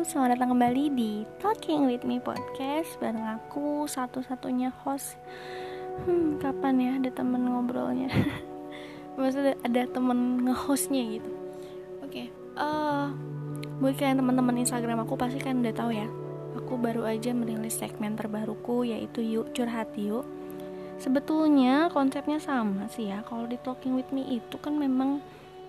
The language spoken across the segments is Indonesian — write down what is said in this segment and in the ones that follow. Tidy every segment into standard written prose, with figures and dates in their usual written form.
selamat datang kembali di Talking With Me Podcast. Bareng aku, satu-satunya host. Kapan ya ada temen ngobrolnya? Maksudnya ada temen nge-hostnya gitu. Oke, buat kalian teman-teman Instagram aku pasti kan udah tahu ya. Aku baru aja merilis segmen terbaruku, yaitu Yuk Curhat Yuk. Sebetulnya konsepnya sama sih ya. Kalau di Talking With Me itu kan memang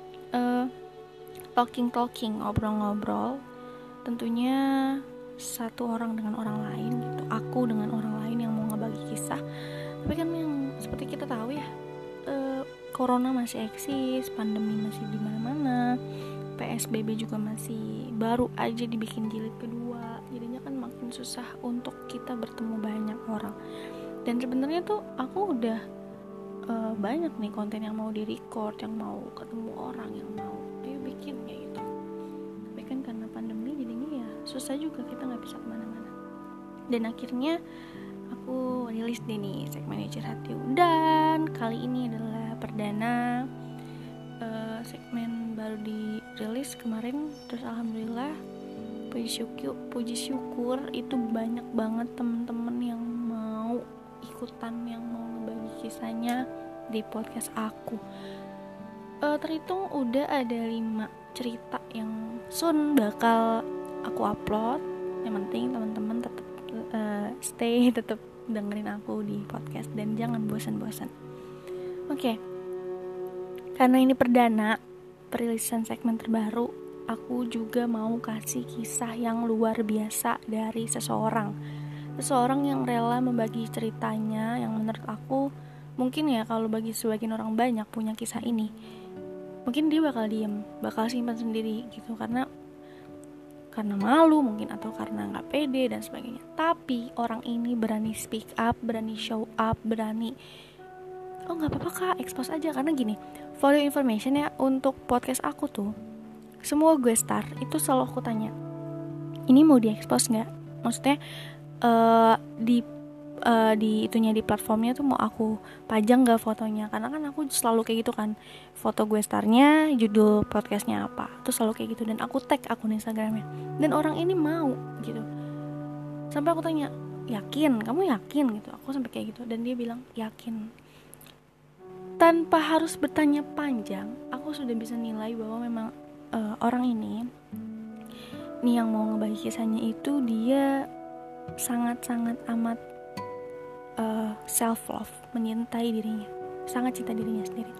talking, ngobrol-ngobrol. Tentunya satu orang dengan orang lain gitu, aku dengan orang lain yang mau ngebagi kisah. Tapi kan yang seperti kita tahu ya, corona masih eksis, pandemi masih di mana-mana, PSBB juga masih baru aja dibikin jilid kedua. Jadinya kan makin susah untuk kita bertemu banyak orang. Dan sebenarnya tuh aku udah banyak nih konten yang mau di-record, yang mau ketemu orang, yang mau ayo bikin kayak gitu. Tapi kan karena pandemi jadinya ya susah juga, kita nggak bisa kemana-mana. Dan akhirnya aku rilis deh nih segmen Curhat Yuk. Dan kali ini adalah perdana segmen baru dirilis kemarin. Terus alhamdulillah puji syukur itu banyak banget temen-temen yang mau ikutan, yang mau ngebagi kisahnya di podcast aku. Terhitung udah ada 5 cerita yang soon bakal aku upload. Yang penting teman-teman tetap stay, tetap dengerin aku di podcast dan jangan bosan-bosan. Oke. Karena ini perdana perilisan segmen terbaru, aku juga mau kasih kisah yang luar biasa dari seseorang yang rela membagi ceritanya, yang menurut aku mungkin ya kalau bagi sebagian orang banyak punya kisah ini, mungkin dia bakal diem, bakal simpan sendiri gitu, karena malu mungkin, atau karena nggak pede dan sebagainya. Tapi orang ini berani speak up, berani show up, berani nggak apa-apa kak, expose aja. Karena gini, for your information ya, untuk podcast aku tuh semua gue star itu selalu aku tanya, ini mau di-expose nggak? Maksudnya di itunya, di platformnya tuh mau aku pajang gak fotonya, karena kan aku selalu kayak gitu kan, foto gue starnya, judul podcastnya apa, tuh selalu kayak gitu, dan aku tag akun Instagramnya. Dan orang ini mau gitu, sampai aku tanya, kamu yakin gitu, aku sampai kayak gitu, dan dia bilang yakin. Tanpa harus bertanya panjang, aku sudah bisa nilai bahwa memang orang ini nih yang mau ngebagi kisahnya itu dia sangat-sangat amat self love, menyintai dirinya, sangat cinta dirinya sendiri.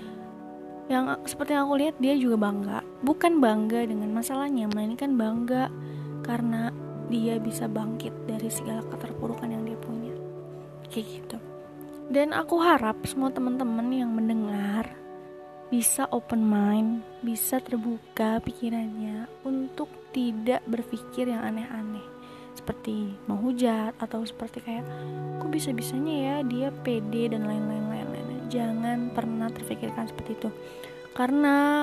Yang seperti yang aku lihat, dia juga bangga, bukan bangga dengan masalahnya, melainkan bangga karena dia bisa bangkit dari segala keterpurukan yang dia punya, kayak gitu. Dan aku harap semua teman-teman yang mendengar bisa open mind, bisa terbuka pikirannya untuk tidak berpikir yang aneh-aneh, seperti menghujat atau seperti kayak kok bisa-bisanya ya dia pede dan lain-lain. Jangan pernah terpikirkan seperti itu, karena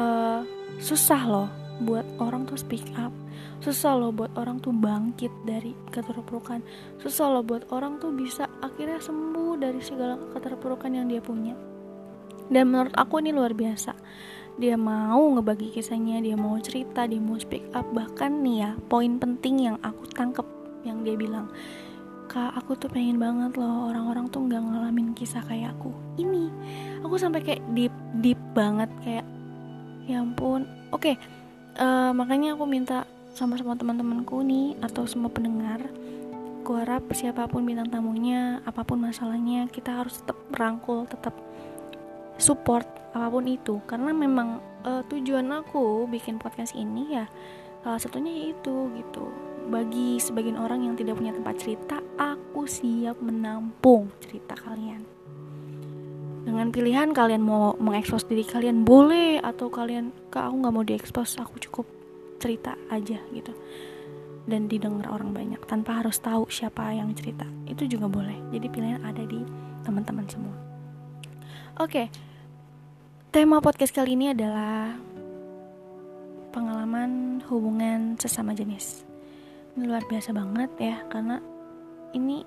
susah loh buat orang tuh speak up, susah loh buat orang tuh bangkit dari keterpurukan, susah loh buat orang tuh bisa akhirnya sembuh dari segala keterpurukan yang dia punya. Dan menurut aku ini luar biasa. Dia mau ngebagi kisahnya, dia mau cerita, dia mau speak up. Bahkan nih ya, poin penting yang aku tangkep yang dia bilang, kak aku tuh pengen banget loh orang-orang tuh gak ngalamin kisah kayak aku. Ini aku sampai kayak deep banget, kayak ya ampun. Oke, makanya aku minta sama teman-temanku nih, atau semua pendengar, aku harap siapapun bintang tamunya, apapun masalahnya, kita harus tetap merangkul, tetap support apapun itu. Karena memang tujuan aku bikin podcast ini ya salah satunya yaitu gitu, bagi sebagian orang yang tidak punya tempat cerita, aku siap menampung cerita kalian. Dengan pilihan kalian mau mengekspos diri kalian boleh, atau kalian kak aku gak mau diekspos, aku cukup cerita aja gitu dan didengar orang banyak tanpa harus tahu siapa yang cerita, itu juga boleh. Jadi pilihan ada di teman-teman semua. Oke. Tema podcast kali ini adalah pengalaman hubungan sesama jenis. Ini luar biasa banget ya, karena ini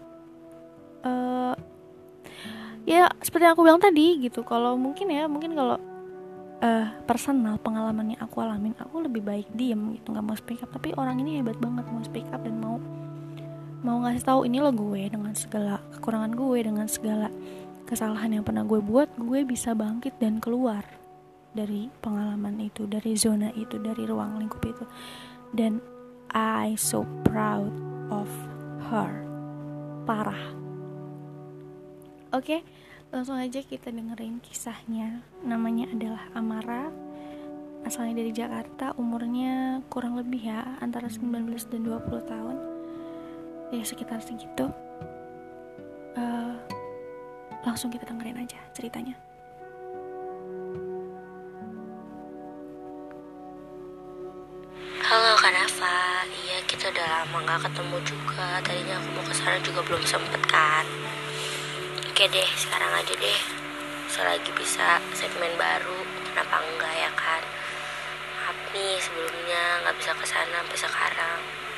ya seperti yang aku bilang tadi gitu. Kalau mungkin kalau personal pengalaman yang aku alamin, aku lebih baik diem gitu, nggak mau speak up. Tapi orang ini hebat banget, mau speak up dan mau ngasih tahu ini loh gue, dengan segala kekurangan gue, dengan segala kesalahan yang pernah gue buat, gue bisa bangkit dan keluar dari pengalaman itu, dari zona itu, dari ruang lingkup itu. Dan I so proud of her, parah. Oke, langsung aja kita dengerin kisahnya. Namanya adalah Amara, asalnya dari Jakarta, umurnya kurang lebih ya antara 19 dan 20 tahun, ya sekitar segitu. Langsung kita dengerin aja ceritanya. Halo Kak Nafa, iya kita udah lama gak ketemu juga. Tadinya aku mau kesana juga belum sempet kan. Oke deh, sekarang aja deh. Selagi bisa segmen baru, kenapa enggak ya kan? Maaf nih sebelumnya gak bisa kesana sampai sekarang.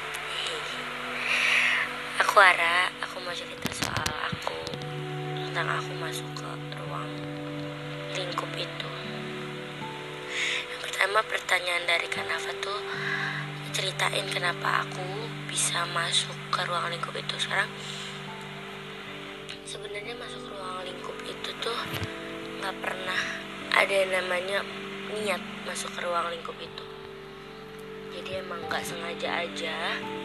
Aku Ara, aku mau cerita soal aku, tentang aku masuk ke ruang lingkup itu. Yang pertama, pertanyaan dari Kak Nafa tuh, ceritain kenapa aku bisa masuk ke ruang lingkup itu. Sekarang sebenarnya masuk ruang lingkup itu tuh nggak pernah ada namanya niat masuk ke ruang lingkup itu. Jadi emang nggak sengaja aja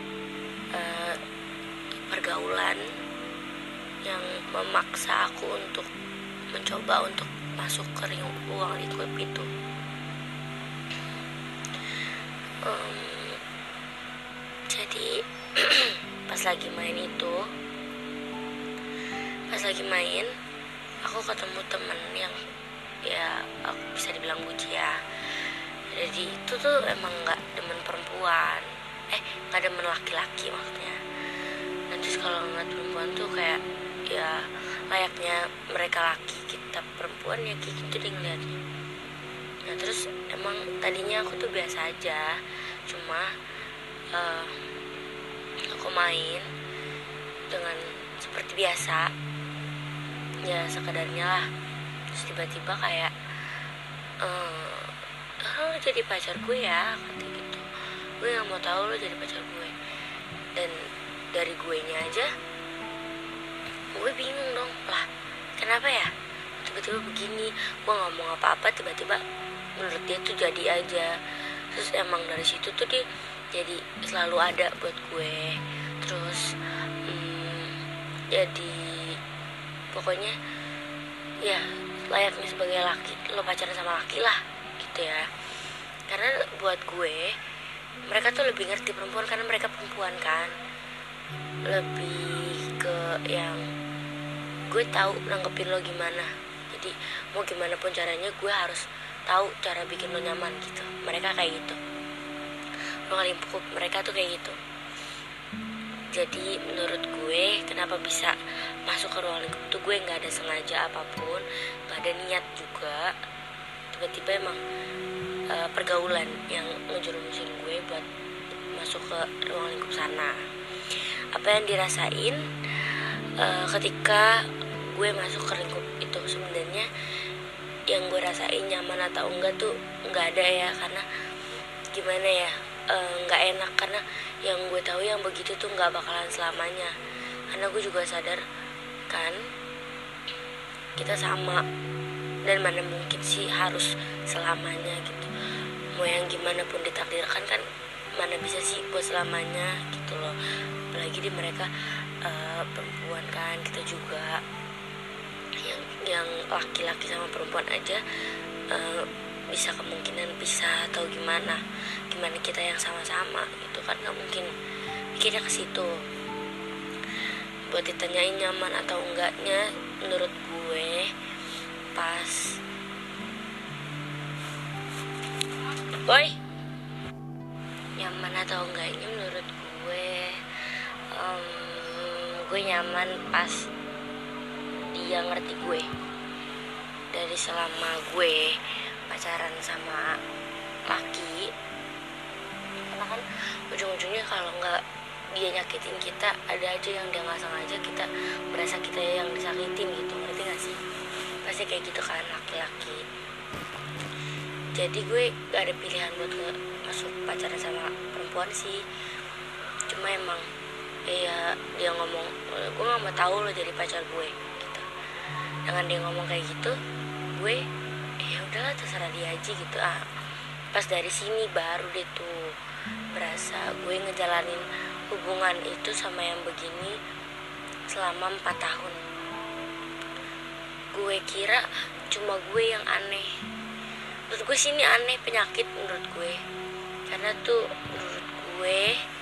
pergaulan yang memaksa aku untuk mencoba untuk masuk ke ruang lingkup itu. Jadi pas lagi main aku ketemu temen yang ya aku bisa dibilang buci ya. Jadi itu tuh emang nggak demen perempuan, nggak demen laki-laki maksudnya. Nah terus kalau ngeliat perempuan tuh kayak ya layaknya mereka laki, kita perempuan ya kayak gitu deh ngeliatnya. Nah terus emang tadinya aku tuh biasa aja, cuma aku main dengan seperti biasa ya, sekadarnya lah. Terus tiba-tiba kayak lo jadi pacar gue ya, kata gitu. Gue gak mau tahu lo jadi pacar gue. Dan dari gue nya aja gue bingung dong, lah kenapa ya tiba-tiba begini. Gue gak mau apa-apa, tiba-tiba menurut dia tuh jadi aja. Terus emang dari situ tuh dia jadi selalu ada buat gue. Terus jadi pokoknya ya layaknya sebagai laki, lo pacaran sama laki lah gitu ya. Karena buat gue mereka tuh lebih ngerti perempuan, karena mereka perempuan kan. Lebih ke yang gue tahu nanggepin lo gimana. Jadi mau gimana pun caranya gue harus tahu cara bikin lo nyaman gitu. Mereka kayak gitu. Ruang lingkup mereka tuh kayak gitu. Jadi menurut gue kenapa bisa masuk ke ruang lingkup tuh, gue gak ada sengaja apapun, gak ada niat juga. Tiba-tiba emang pergaulan yang ngejerumusin gue buat masuk ke ruang lingkup sana. Apa yang dirasain ketika gue masuk ke lingkup itu, sebenarnya yang gue rasain nyaman atau enggak tuh gak ada ya. Karena gimana ya, gak enak. Karena yang gue tahu yang begitu tuh gak bakalan selamanya. Karena gue juga sadar kan kita sama, dan mana mungkin sih harus selamanya gitu. Mau yang gimana pun ditakdirkan kan mana bisa sih buat selamanya gitu loh. Apalagi di mereka perempuan kan, kita juga yang laki-laki sama perempuan aja bisa kemungkinan bisa atau gimana kita yang sama-sama gitu kan. Gak mungkin mikirnya ke situ. Buat ditanyain nyaman atau enggaknya, menurut gue pas nyaman atau enggaknya, menurut gue nyaman pas dia ngerti gue. Dari selama gue pacaran sama laki, karena kan ujung-ujungnya kalau nggak dia nyakitin kita, ada aja yang dia nggak sengaja kita merasa kita yang disakitin gitu, ngerti nggak sih? Pasti kayak gitu kan laki-laki. jadi gue gak ada pilihan buat masuk pacaran sama perempuan sih. Cuma emang ya dia ngomong gue gak mau tahu lo jadi pacar gue gitu. Dengan dia ngomong kayak gitu, gue ya udahlah terserah dia aja gitu. Pas dari sini baru deh tuh berasa gue ngejalanin hubungan itu sama yang begini selama 4 tahun. Gue kira cuma gue yang aneh. Menurut gue sih ini aneh, penyakit menurut gue. Karena tuh menurut gue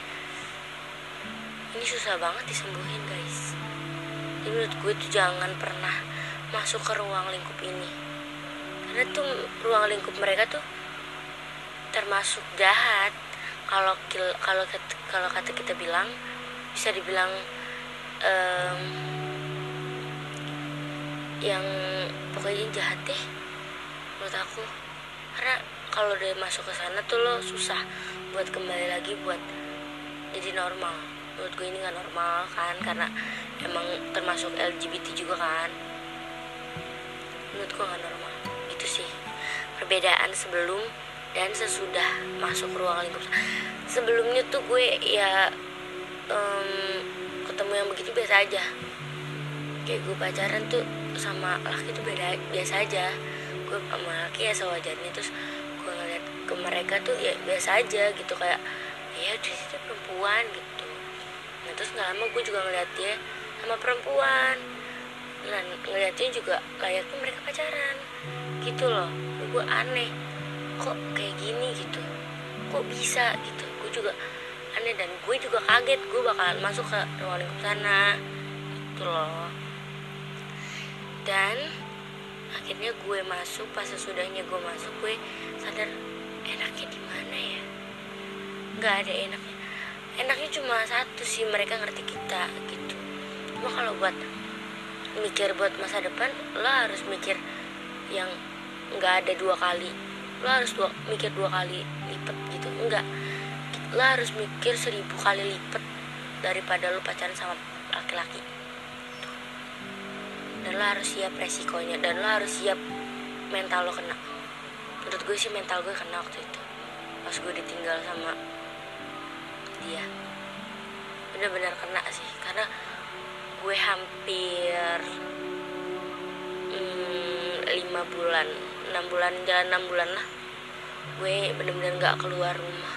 ini susah banget disembuhin guys. Jadi menurut gue tuh jangan pernah masuk ke ruang lingkup ini. Karena tuh ruang lingkup mereka tuh termasuk jahat. Kalau kata kita bilang, bisa dibilang yang pokoknya jahat deh menurut aku. Karena kalau udah masuk ke sana tuh lo susah buat kembali lagi buat jadi normal. Menurut gue ini nggak normal kan, karena emang termasuk LGBT juga kan. Menurut gue nggak normal. Itu sih perbedaan sebelum dan sesudah masuk ruang lingkup. Sebelumnya tuh gue ya ketemu yang begitu biasa aja. Kayak gue pacaran tuh sama laki tuh biasa aja. Gue sama laki ya sewajarnya. Terus gue ngeliat ke mereka tuh ya biasa aja gitu, kayak ya di situ perempuan gitu. Nah terus nggak lama gue juga ngeliat dia sama perempuan. Nah ngeliatnya juga layaknya mereka pacaran gitu loh. Gue aneh, kok kayak gini gitu, kok bisa gitu. Gue juga aneh dan gue juga kaget gue bakalan masuk ke ruang lingkup sana gitu loh. Dan akhirnya gue masuk. Pas sesudahnya gue masuk, gue sadar enaknya di mana ya. Nggak ada enaknya. Enaknya cuma satu sih, mereka ngerti kita gitu. Cuma kalau buat mikir buat masa depan, lo harus mikir yang nggak ada 2 kali. Lo harus mikir 2 kali lipat gitu. Enggak, lo harus mikir 1000 kali lipat daripada lo pacaran sama laki-laki. Dan lo harus siap resikonya, dan lo harus siap mental lo kena. Menurut gue sih mental gue kena waktu itu pas gue ditinggal sama dia. Bener-bener kena sih, karena gue hampir 5 bulan 6 bulan, jalan 6 bulan lah, gue bener-bener gak keluar rumah.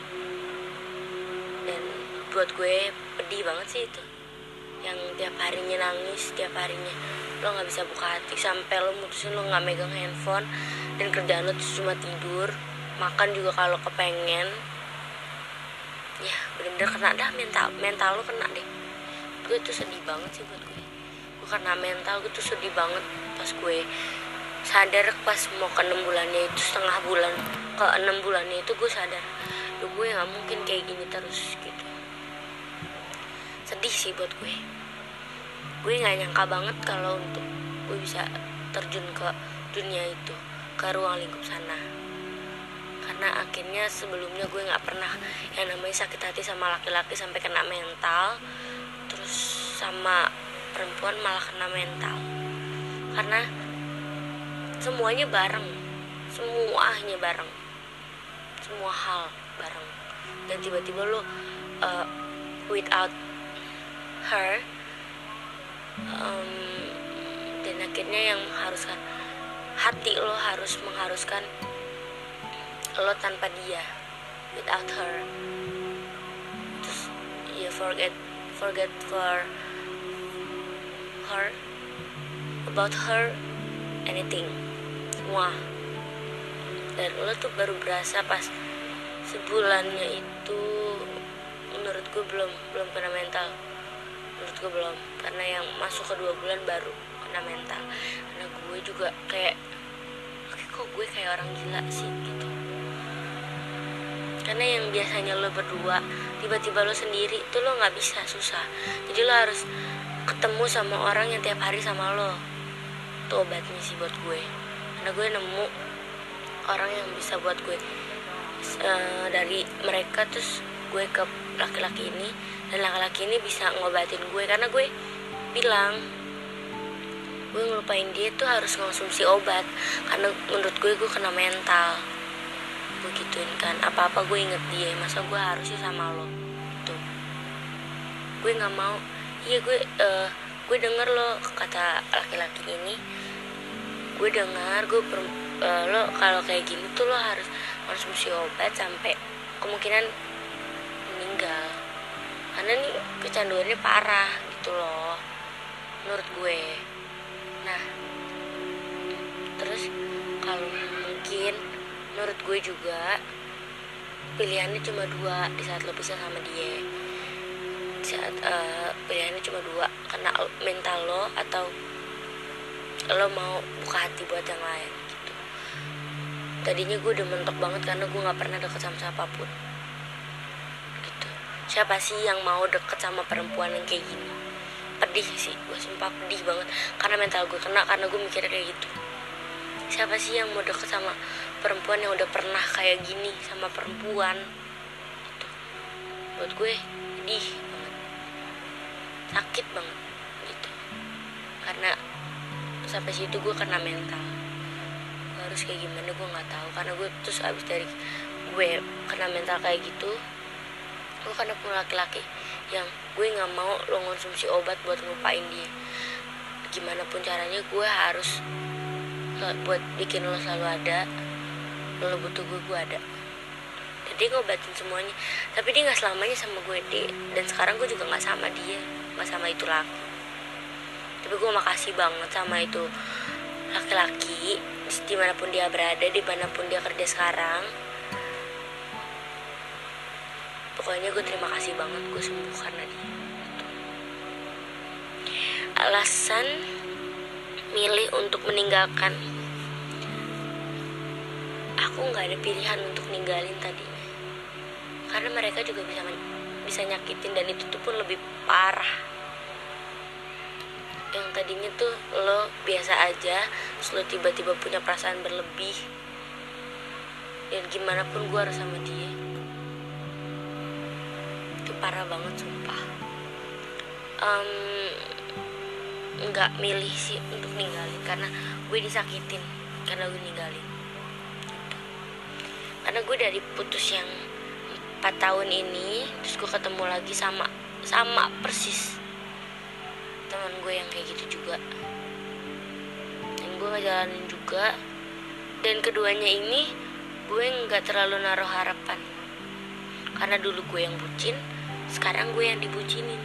Dan buat gue pedih banget sih itu, yang tiap harinya nangis, tiap harinya lo gak bisa buka hati, sampai lo mutusin lo gak megang handphone, dan kerjaan lo tuh cuma tidur, makan juga kalau kepengen. Ya bener-bener kena dah, mental lo kena deh. Gue tuh sedih banget sih buat gue karena mental gue tuh sedih banget. Pas gue sadar pas mau ke 6 bulannya itu, setengah bulan ke 6 bulannya itu, gue sadar gue gak mungkin kayak gini terus gitu. Sedih sih buat gue gak nyangka banget kalau untuk gue bisa terjun ke dunia itu, ke ruang lingkup sana. Karena akhirnya sebelumnya gue gak pernah yang namanya sakit hati sama laki-laki sampai kena mental, terus sama perempuan malah kena mental. Karena semuanya bareng, semuanya bareng, semua hal bareng, dan tiba-tiba lo without her, dan akhirnya yang mengharuskan hati lo harus mengharuskan lo tanpa dia, without her. Terus you forget for her, about her, anything, semua. Dan lo tuh baru berasa pas sebulannya itu. Menurut gue belum kena mental, menurut gue belum, karena yang masuk ke 2 bulan baru kena mental. Karena gue juga kayak kok gue kayak orang gila sih gitu. Karena yang biasanya lo berdua, tiba-tiba lo sendiri tuh lo nggak bisa, susah. Jadi lo harus ketemu sama orang yang tiap hari sama lo. Itu obatnya sih buat gue. Karena gue nemu orang yang bisa buat gue dari mereka, terus gue ke laki-laki ini, dan laki-laki ini bisa ngobatin gue. Karena gue bilang gue ngelupain dia tuh harus konsumsi obat, karena menurut gue kena mental. gue gituin kan, apa-apa gue inget dia, masa gue harus sih sama lo tuh. Gue nggak mau. Iya gue denger lo kata laki-laki ini, gue dengar lo kalau kayak gini tuh lo harus konsumsi obat sampai kemungkinan meninggal, karena nih kecanduannya parah gitu loh menurut gue. Nah terus kalau mungkin menurut gue juga pilihannya cuma dua di saat lo pisah sama dia. Saat pilihannya cuma dua, karena mental lo atau lo mau buka hati buat yang lain gitu. Tadinya gue udah mentok banget karena gue nggak pernah deket sama siapapun gitu. Siapa sih yang mau deket sama perempuan yang kayak gini? Pedih sih, gue sumpah pedih banget karena mental gue kena, karena gue mikirnya kayak gitu. Siapa sih yang mau deket sama perempuan yang udah pernah kayak gini sama perempuan gitu. Buat gue pedih banget, sakit banget gitu. Karena sampai situ gue kena mental. Gue harus kayak gimana gue nggak tahu, karena gue terus abis dari gue kena mental kayak gitu, gue karena punya laki-laki yang gue nggak mau lo konsumsi obat buat ngelupain dia. Gimana pun caranya gue harus buat bikin lo selalu ada. Lo butuh gue ada. Jadi ngobatin semuanya, tapi dia nggak selamanya sama gue deh. Dan sekarang gue juga nggak sama dia, nggak sama itu laki. Tapi gue makasih banget sama itu laki-laki, dimanapun dia berada, dimanapun dia kerja sekarang. Pokoknya gue terima kasih banget, gue sembuh karena dia. Alasan milih untuk meninggalkan, aku nggak ada pilihan untuk ninggalin tadinya, karena mereka juga bisa nyakitin, dan itu tuh pun lebih parah. Yang tadinya tuh lo biasa aja, terus lo tiba-tiba punya perasaan berlebih, dan gimana pun gue harus sama dia. Itu parah banget sumpah. Nggak milih sih untuk ninggalin, karena gue disakitin karena gue ninggalin. Karena gue dari putus yang 4 tahun ini, terus gue ketemu lagi sama persis teman gue yang kayak gitu juga, dan gue ngejalanin juga. Dan keduanya ini gue nggak terlalu naruh harapan, karena dulu gue yang bucin, sekarang gue yang dibucinin.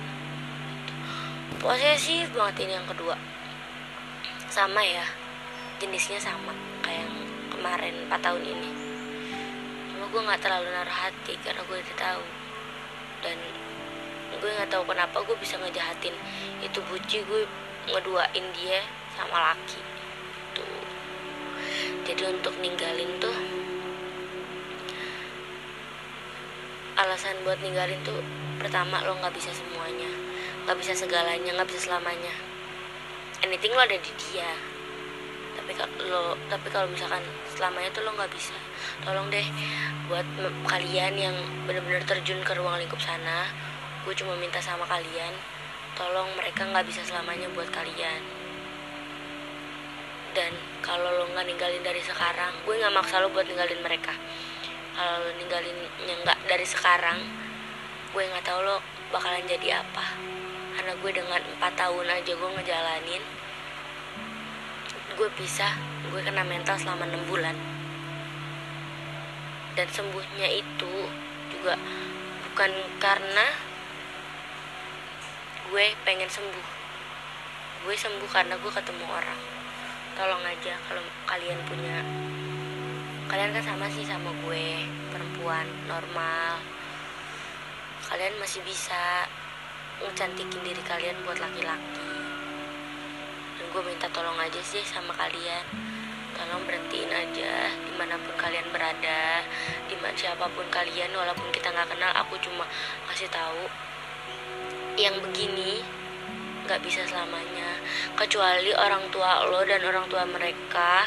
Posesif banget ini yang kedua, sama ya, jenisnya sama kayak yang kemarin 4 tahun ini. Cuma gue nggak terlalu naruh hati karena gue udah tahu, dan gue nggak tahu kenapa gue bisa ngejahatin itu buci, gue ngeduain dia sama laki tuh. Jadi untuk ninggalin tuh, alasan buat ninggalin tuh, pertama lo nggak bisa semuanya, nggak bisa segalanya, nggak bisa selamanya. Anything lo ada di dia, tapi kalau misalkan selamanya tuh lo nggak bisa. Tolong deh buat kalian yang benar-benar terjun ke ruang lingkup sana, gue cuma minta sama kalian, tolong mereka nggak bisa selamanya buat kalian. Dan kalau lo nggak ninggalin dari sekarang, gue nggak maksa lo buat ninggalin mereka. Kalau lo ninggalinnya nggak dari sekarang, gue nggak tahu lo bakalan jadi apa. Karena gue dengan 4 tahun aja gue ngejalanin, gue pisah, gue kena mental selama 6 bulan. Dan sembuhnya itu juga bukan karena gue pengen sembuh, gue sembuh karena gue ketemu orang. Tolong aja kalau kalian kan sama sih sama gue, perempuan normal, kalian masih bisa ngecantikin diri kalian buat laki-laki. Dan gue minta tolong aja sih sama kalian, tolong berhentiin aja dimanapun kalian berada, siapapun kalian, walaupun kita nggak kenal. Aku cuma kasih tahu yang begini nggak bisa selamanya, kecuali orang tua lo dan orang tua mereka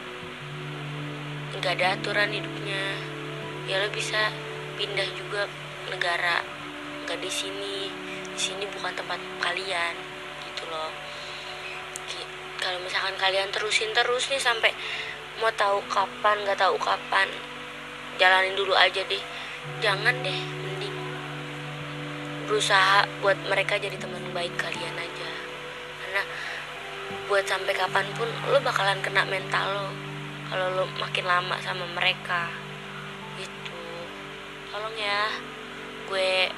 nggak ada aturan hidupnya, ya lo bisa pindah juga negara, nggak di sini bukan tempat kalian gitu loh. Kalau misalkan kalian terus nih sampai mau tahu kapan, nggak tahu kapan, jalanin dulu aja deh, jangan deh, mending berusaha buat mereka jadi teman baik kalian aja, karena buat sampai kapanpun lo bakalan kena mental lo kalau lo makin lama sama mereka gitu. Tolong ya, gue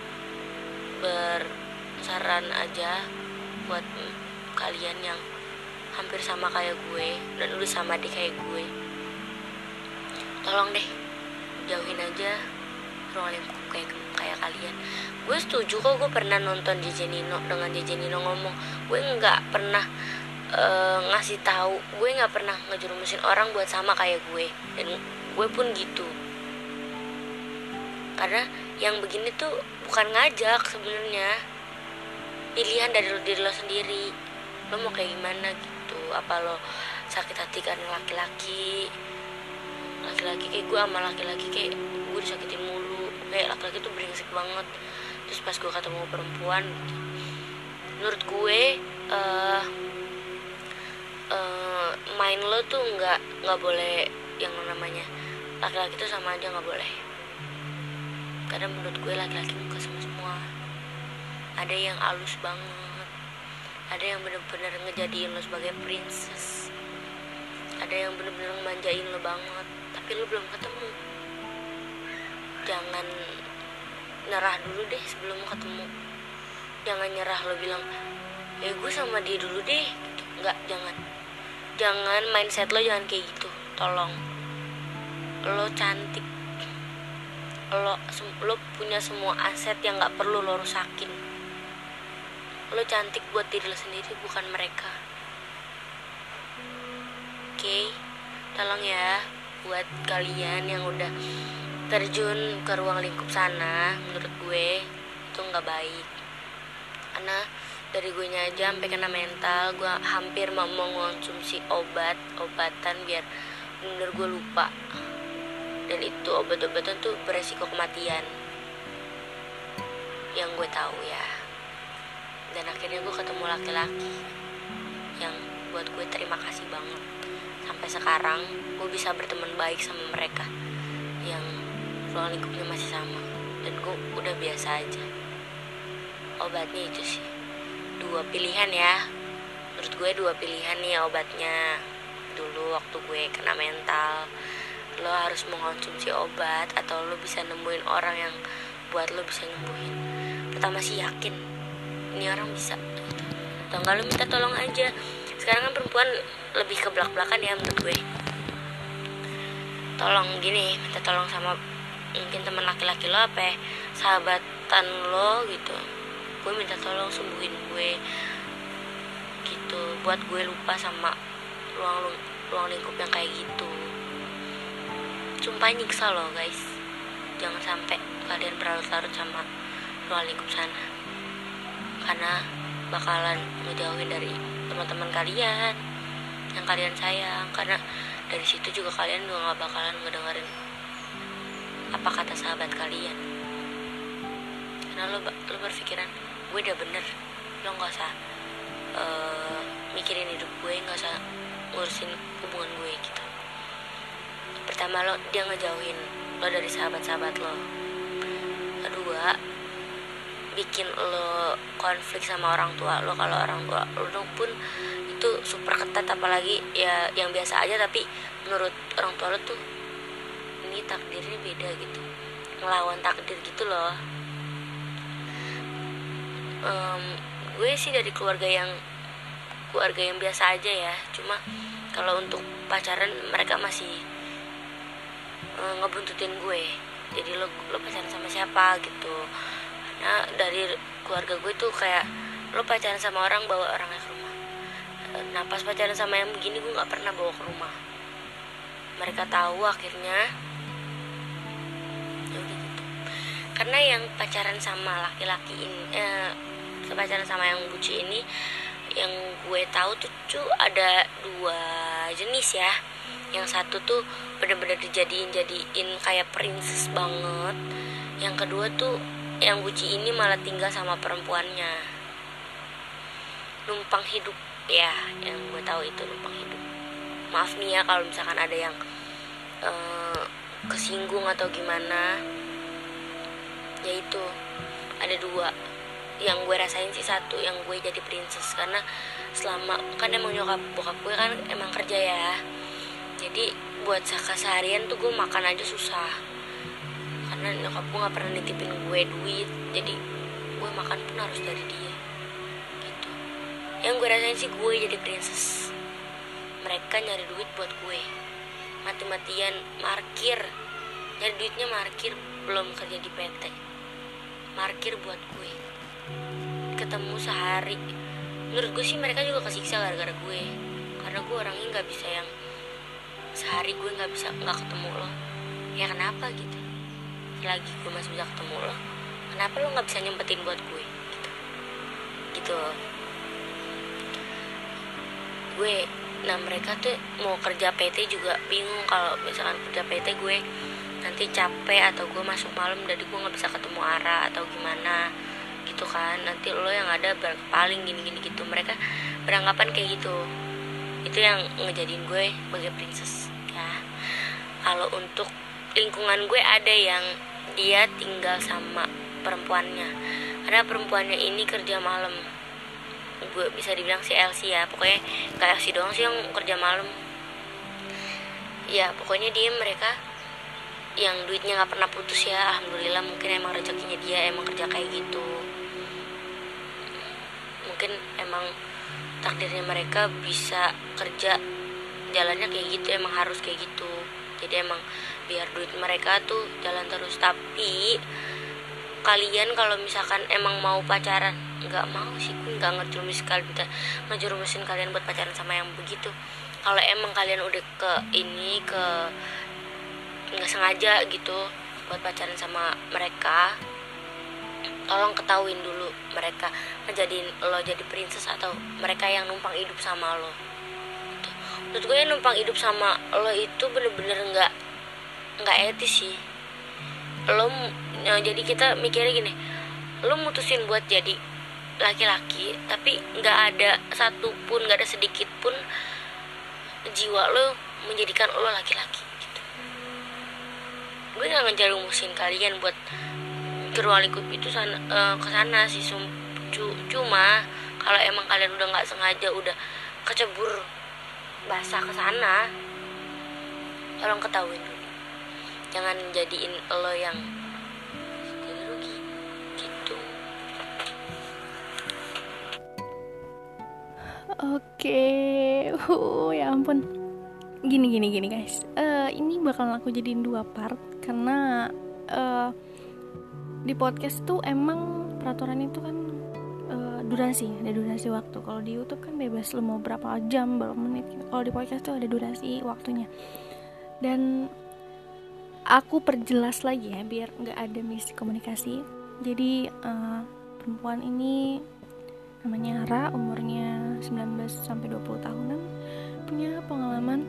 bersaran aja buat kalian yang hampir sama kayak gue dan lu sama deh kayak gue, tolong deh jauhin aja ruang lingkup kayak kalian. Gue setuju kok, gue pernah nonton JJ Nino, dengan JJ Nino ngomong gue nggak pernah ngasih tahu, gue nggak pernah ngejerumusin orang buat sama kayak gue, dan gue pun gitu. Karena yang begini tuh bukan ngajak sebenarnya, pilihan dari diri lo sendiri. Lo mau kayak gimana gitu? Apa lo sakit hati karena laki-laki kayak gue sama laki-laki kayak gue disakitin mulu, kayak laki-laki tuh brengsek banget. Terus pas gue ketemu perempuan gitu, menurut gue main lo tuh nggak boleh yang namanya laki-laki tuh sama aja, nggak boleh. Karena menurut gue laki-laki muka semua. Ada yang halus banget, ada yang bener-bener ngejadiin lo sebagai princess, ada yang bener-bener manjain lo banget, tapi lo belum ketemu. Jangan nyerah dulu deh sebelum ketemu. Jangan nyerah lo bilang gue sama dia dulu deh gitu. Enggak, jangan mindset lo jangan kayak gitu, tolong. Lo cantik, lo punya semua aset yang nggak perlu lo rusakin. Lo cantik buat diri lo sendiri, bukan mereka. Oke, tolong ya buat kalian yang udah terjun ke ruang lingkup sana, menurut gue itu nggak baik. Karena dari gue nya aja sampai kena mental, gue hampir mau mengonsumsi obatan biar bener gue lupa. Dan itu obat-obatan tuh beresiko kematian, yang gue tahu ya. Dan akhirnya gue ketemu laki-laki yang buat gue terima kasih banget. Sampai sekarang gue bisa berteman baik sama mereka yang ruang lingkupnya masih sama, dan gue udah biasa aja. Obatnya itu sih 2 pilihan ya, menurut gue 2 pilihan nih obatnya. Dulu waktu gue kena mental, lo harus mengkonsumsi obat atau lo bisa nemuin orang yang buat lo bisa nyembuhin. Pertama sih yakin ini orang bisa, atau enggak lo minta tolong aja. Sekarang kan perempuan lebih ke belak-belakan ya menurut gue. Tolong gini, minta tolong sama mungkin teman laki-laki lo, apa ya, sahabatan lo gitu. Gue minta tolong sembuhin gue gitu, buat gue lupa sama ruang lingkup yang kayak gitu. Sumpah nyiksa loh guys. Jangan sampai kalian berlarut-larut sama ruang lingkup sana, karena bakalan ngejauhin dari teman-teman kalian yang kalian sayang. Karena dari situ juga kalian juga gak bakalan ngedengerin apa kata sahabat kalian, karena lo berpikiran gue udah bener, lo gak usah mikirin hidup gue, gak usah ngurusin hubungan gue gitu. Pertama, dia ngejauhin lo dari sahabat-sahabat lo. Kedua, bikin lo konflik sama orang tua lo. Kalau orang tua lo pun itu super ketat, apalagi ya yang biasa aja, tapi menurut orang tua lo tuh ini takdirnya beda gitu, ngelawan takdir gitu loh. Gue sih dari keluarga yang biasa aja ya, cuma kalau untuk pacaran mereka masih ngebuntutin gue. Jadi lo pacaran sama siapa gitu. Nah dari keluarga gue tuh kayak lo pacaran sama orang, bawa orangnya ke rumah. Nah pas pacaran sama yang begini gue nggak pernah bawa ke rumah. Mereka tahu akhirnya ya udah gitu. Karena yang pacaran sama laki-laki ini, pacaran sama yang buci ini, yang gue tahu tuh ada 2 jenis ya. Yang satu tuh bener-bener dijadiin kayak princess banget. Yang kedua tuh yang buci ini malah tinggal sama perempuannya, numpang hidup ya. Yang gue tahu itu numpang hidup. Maaf nih ya kalau misalkan ada yang kesinggung atau gimana. Yaitu ada 2 yang gue rasain sih. Satu, yang gue jadi princess karena selama kan emang bokap gue kan emang kerja ya, jadi buat seharian tuh gue makan aja susah karena nyokap gue nggak pernah nitipin gue duit, jadi gue makan pun harus dari dia gitu. Yang gue rasain sih gue jadi princess, mereka nyari duit buat gue, mati-matian markir, nyari duitnya markir, belum kerja di PT, markir buat gue, ketemu sehari. Menurut gue sih mereka juga kesiksa gara-gara gue, karena gue orangnya nggak bisa yang sehari gue nggak ketemu lo. Ya kenapa gitu, lagi gue masih bisa ketemu lo, kenapa lo nggak bisa nyempetin buat gue gitu. Gue, nah mereka tuh mau kerja PT juga bingung kalau misalkan kerja PT gue nanti capek atau gue masuk malam jadi gue nggak bisa ketemu Ara atau gimana gitu kan, nanti lo yang ada paling gini gitu. Mereka beranggapan kayak gitu. Itu yang ngejadiin gue sebagai princess ya. Kalau untuk lingkungan gue ada yang dia tinggal sama perempuannya, karena perempuannya ini kerja malam. Gue bisa dibilang si LC ya, pokoknya gak LC doang sih yang kerja malam ya. Pokoknya mereka yang duitnya gak pernah putus ya, alhamdulillah. Mungkin emang rezekinya dia emang kerja kayak gitu, mungkin emang takdirnya mereka bisa kerja jalannya kayak gitu, emang harus kayak gitu. Jadi emang biar duit mereka tuh jalan terus. Tapi kalian kalau misalkan emang mau pacaran, nggak mau sih, gue nggak ngejerumusin kalian buat pacaran sama yang begitu. Kalau emang kalian udah nggak sengaja gitu buat pacaran sama mereka, tolong ketahuin dulu mereka ngejadiin lo jadi princess atau mereka yang numpang hidup sama lo. Menurut gue yang numpang hidup sama lo itu bener-bener nggak etis sih. Jadi kita mikirnya gini, lo mutusin buat jadi laki-laki tapi nggak ada satupun, nggak ada sedikit pun jiwa lo menjadikan lo laki-laki gitu. Gue nggak ngejarumusin kalian buat ke ruang lingkup itu kesana sih, cuma kalau emang kalian udah nggak sengaja udah kecebur basah kesana, tolong ketahuin dulu, jangan jadiin lo yang jadi rugi gitu. Oke, ya ampun. Gini guys. Ini bakalan aku jadiin 2 part karena di podcast tuh emang peraturan itu kan ada durasi waktu. Kalau di YouTube kan bebas, lo mau berapa jam, berapa menit. Kalau di podcast tuh ada durasi waktunya. Dan aku perjelas lagi ya biar nggak ada miskomunikasi. Jadi perempuan ini namanya Ra, umurnya 19 sampai 20 tahunan, punya pengalaman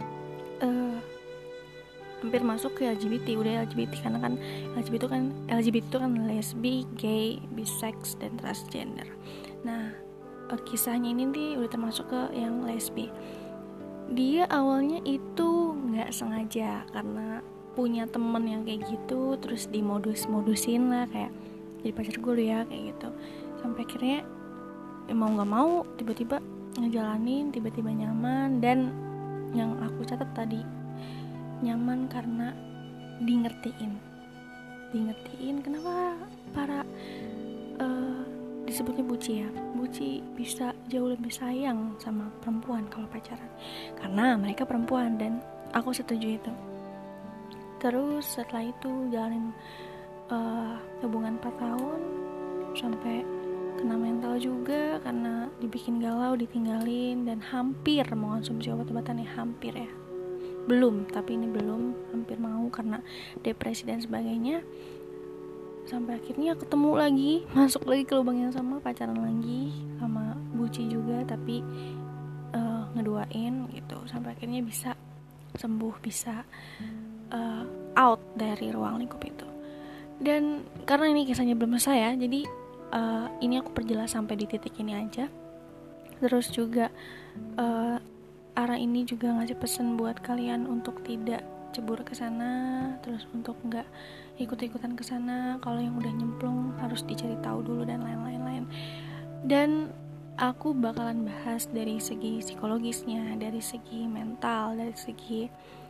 hampir masuk ke LGBT, udah LGBT karena kan LGBT itu kan lesbi, gay, bisex dan transgender. Nah, kisahnya ini nih udah termasuk ke yang lesbi. Dia awalnya itu nggak sengaja karena punya temen yang kayak gitu, terus dimodus-modusin lah kayak jadi pacar gue lu ya kayak gitu. Sampai akhirnya mau nggak mau tiba-tiba ngejalanin, tiba-tiba nyaman. Dan yang aku catat tadi, nyaman karena dingertiin. Kenapa para disebutnya buci ya, buci bisa jauh lebih sayang sama perempuan kalau pacaran karena mereka perempuan, dan aku setuju itu. Terus setelah itu jalanin hubungan 4 tahun sampai kena mental juga karena dibikin galau, ditinggalin, dan hampir mengonsumsi obat-obatannya, hampir ya, belum, tapi ini belum, hampir mau karena depresi dan sebagainya. Sampai akhirnya ketemu lagi, masuk lagi ke lubang yang sama, pacaran lagi sama buci juga, tapi ngeduain gitu, sampai akhirnya bisa sembuh, bisa out dari ruang lingkup itu. Dan karena ini kisahnya belum selesai ya, jadi ini aku perjelas sampai di titik ini aja. Terus juga Ara ini juga ngasih pesan buat kalian untuk tidak cebur ke sana, terus untuk nggak ikut-ikutan ke sana. Kalau yang udah nyemplung harus dicari tahu dulu dan lain-lain. Dan aku bakalan bahas dari segi psikologisnya, dari segi mental, dari segi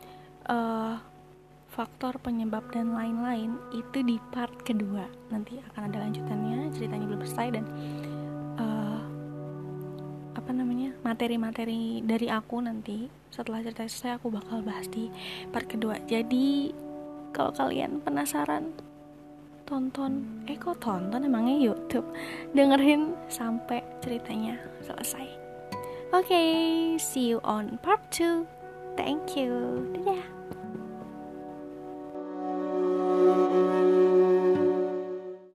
faktor penyebab dan lain-lain. Itu di part kedua. Nanti akan ada lanjutannya, ceritanya belum selesai. Dan materi-materi dari aku nanti setelah cerita selesai aku bakal bahas di part kedua. Jadi kalau kalian penasaran, tonton emangnya YouTube, dengerin sampai ceritanya selesai. Oke, see you on part 2. Thank you. Dadah.